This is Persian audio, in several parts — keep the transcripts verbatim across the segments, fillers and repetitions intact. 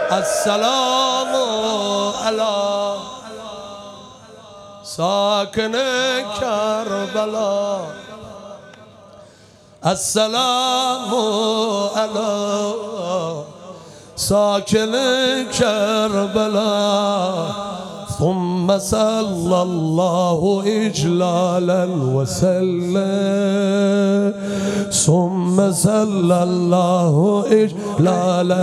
السلام علی ساکن کربلا السلام علی ساکن کربلا ثم صلى الله إجلالا وسلم ثم صلى الله إجلالا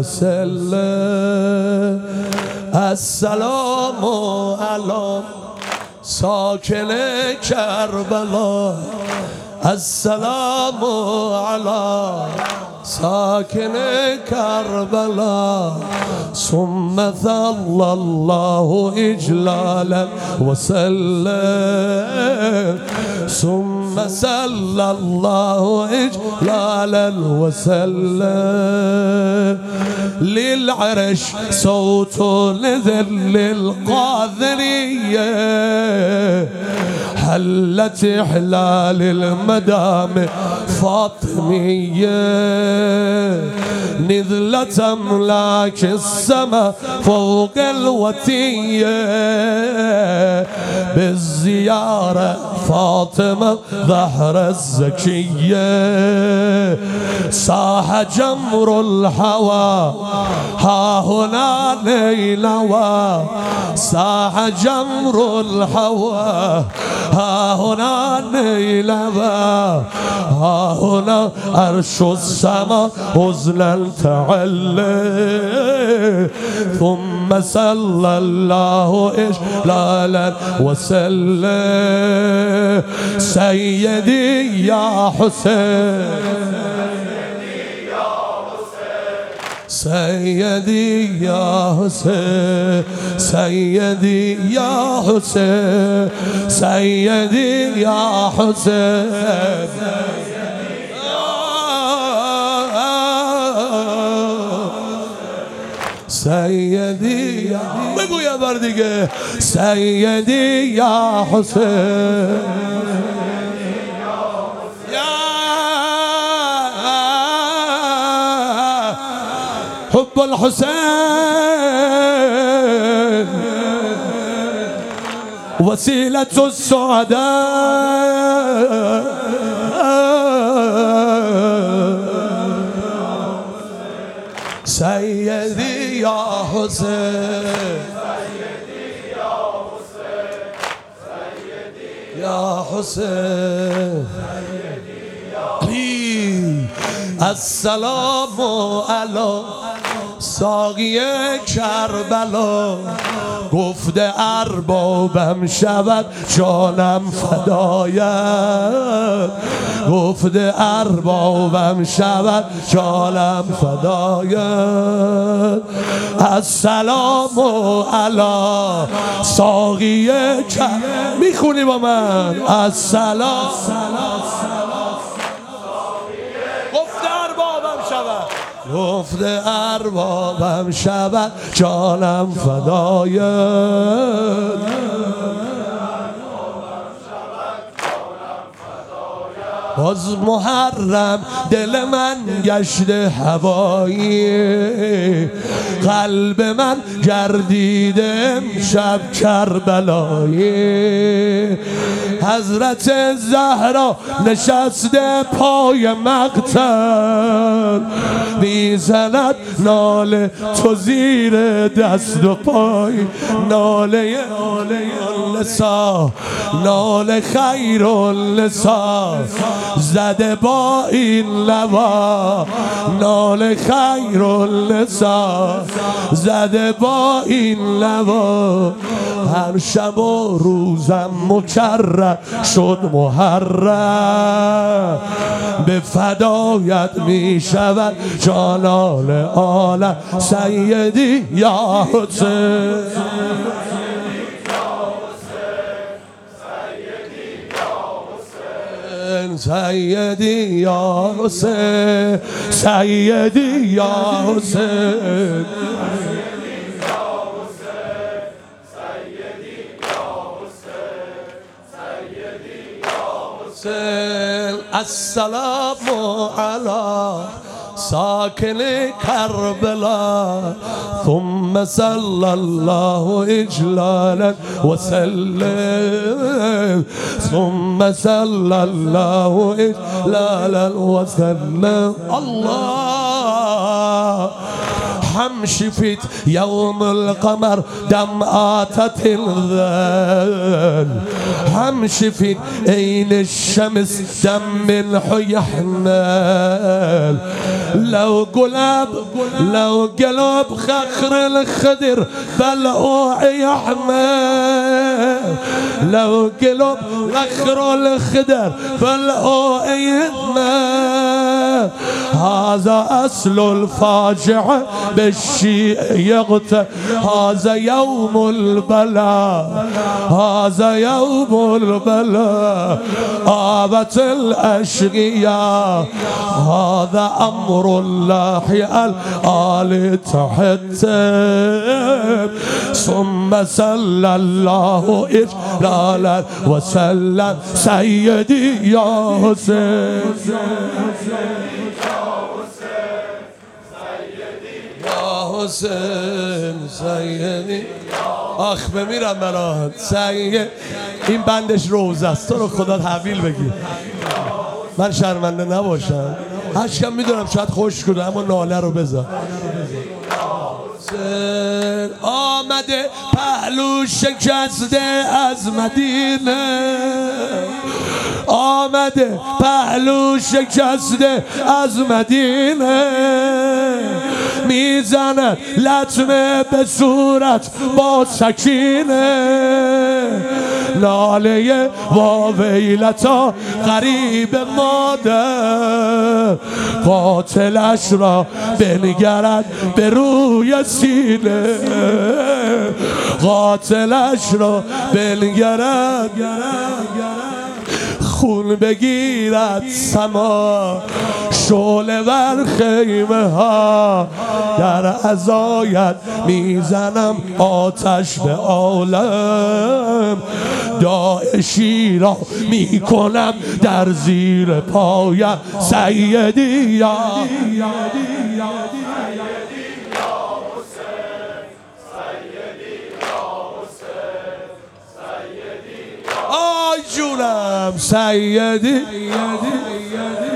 وسلم السلام على ساكن كربلاء السلام على ساكن كربلاء ثم صلى الله إجلالا وسلم ثم صلى الله إجلالا وسلم للعرش صوت لذل القاذرية حلت إحلال المدام فاطمية نزلت أملاك السماء فوق الوتية بالزيارة فاطمة ظهر الزكية صاح جمر الهوى ها هنا نينوى صاح جمر الهوى ها هنا نينوى ها هنا عرش السماء حزنا تعلى ثم صلى الله إجلالا وسلم سيدي يا حسين سيدي يا حسين سيدي يا حسين سيدي يا حسين سيدي يا بگو یه بار دیگه سيدي يا حسين حب الحسين وسيلة السعداء سيدي يا حسين يا حسين السلام علی ساقی کربلا گفته اربابم شود جانم فدایت گفته اربابم شود جانم فدایت السلام علی ساقی کربلا میخونی با من السلام گفته اربابم شود جانم فدایت باز محرم دل من گشته هوایی قلب من گردیده امشب کربلایی حضرت زهرا نشسته پای مقتل میزند ناله تو زیر دست و پای ناله النساء ناله خیر النساء زده با این لوا ناله خیر النساء زده با این لوا هر شب و روزم مکرر شد محرم به فدایت می شود جانان عالم سیدی یا حسین سیدی یا حسین سیدی یا حسین السلام علی ساكن كربلاء ثم صلى الله إجلالا وسلم ثم صلى الله إجلالا وسلم الله هم شفت يوم القمر دمعات الذل هم شفت عين الشمس دم الحيحنال لو قلب لو قلب خخر الخدر بلعوع يحمل لو قلب خخر الخدر بلعوع يحمل هذا أصل الفاجعة بالشيء يغتر هذا يوم البلاء هذا يوم البلاء آبت الأشقياء هذا أمر الله الآل تحتم ثم صلى الله إجلالا وسلم سيدي يا حسين حسین سیدی آخ بمیرم برات سید این بندش روزه است تو رو خدا تحویل بگیر من شرمنده نباشم هشکم میدونم شاید خوش کنه اما ناله رو بذار آمده پهلو شکسته از مدینه آمده پهلو شکسته از مدینه میزند لطمه به صورت با سکینه ناله واویلتا غریب مادر قاتلش را بنگرد به روی سینه قاتلش را بنگرد خون بگیرد سما شعله ور خیمه ها در عزایت میزنم آتش به عالم داعشی را میکنم در زیر پایم سیدی یا آی جونم سیدی